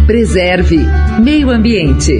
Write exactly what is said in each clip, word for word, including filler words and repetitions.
Preserve Meio Ambiente.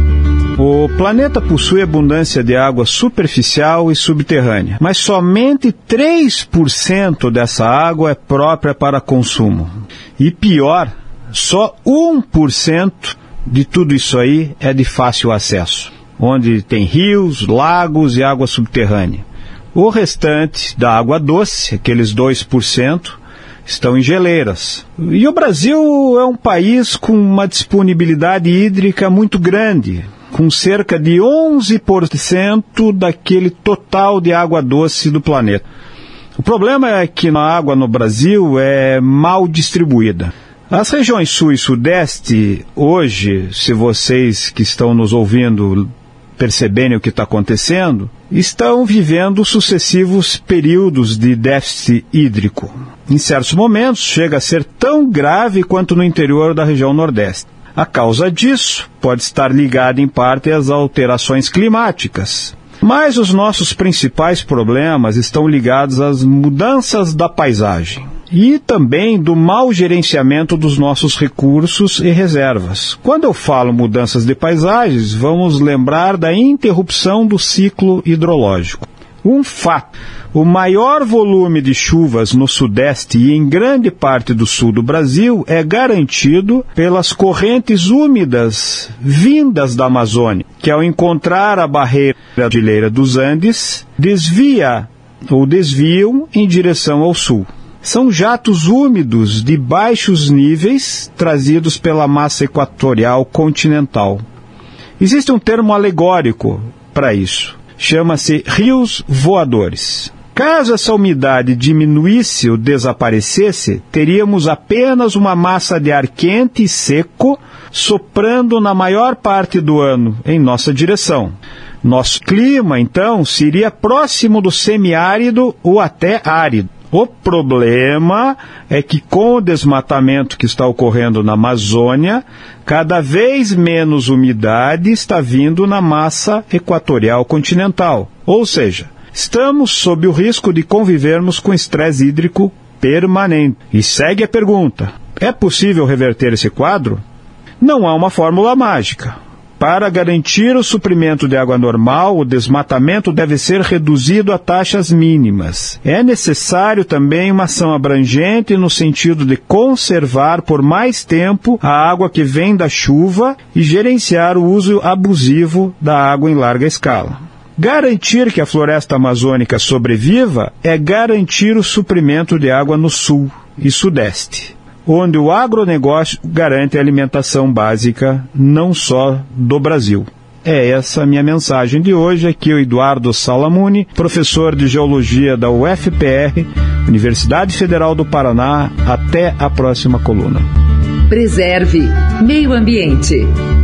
O planeta possui abundância de água superficial e subterrânea, mas somente três por cento dessa água é própria para consumo. E pior, só um por cento de tudo isso aí é de fácil acesso, onde tem rios, lagos e água subterrânea. O restante da água doce, aqueles dois por cento, estão em geleiras. E o Brasil é um país com uma disponibilidade hídrica muito grande, com cerca de onze por cento daquele total de água doce do planeta. O problema é que a água no Brasil é mal distribuída. As regiões sul e sudeste, hoje, se vocês que estão nos ouvindo perceberem o que está acontecendo, estão vivendo sucessivos períodos de déficit hídrico. Em certos momentos, chega a ser tão grave quanto no interior da região nordeste. A causa disso pode estar ligada em parte às alterações climáticas. Mas os nossos principais problemas estão ligados às mudanças da paisagem e também do mau gerenciamento dos nossos recursos e reservas. Quando eu falo mudanças de paisagens, vamos lembrar da interrupção do ciclo hidrológico. Um fato: o maior volume de chuvas no sudeste e em grande parte do sul do Brasil é garantido pelas correntes úmidas vindas da Amazônia, que ao encontrar a barreira cordilheira dos Andes, desvia ou desviam em direção ao sul. São jatos úmidos de baixos níveis trazidos pela massa equatorial continental. Existe um termo alegórico para isso. Chama-se rios voadores. Caso essa umidade diminuísse ou desaparecesse, teríamos apenas uma massa de ar quente e seco soprando na maior parte do ano em nossa direção. Nosso clima, então, seria próximo do semiárido ou até árido. O problema é que com o desmatamento que está ocorrendo na Amazônia, cada vez menos umidade está vindo na massa equatorial continental. Ou seja, estamos sob o risco de convivermos com estresse hídrico permanente. E segue a pergunta: é possível reverter esse quadro? Não há uma fórmula mágica. Para garantir o suprimento de água normal, o desmatamento deve ser reduzido a taxas mínimas. É necessário também uma ação abrangente no sentido de conservar por mais tempo a água que vem da chuva e gerenciar o uso abusivo da água em larga escala. Garantir que a floresta amazônica sobreviva é garantir o suprimento de água no sul e sudeste, onde o agronegócio garante a alimentação básica não só do Brasil. É essa a minha mensagem de hoje. Aqui é o Eduardo Salamuni, professor de Geologia da U F P R, Universidade Federal do Paraná. Até a próxima coluna. Preserve Meio Ambiente.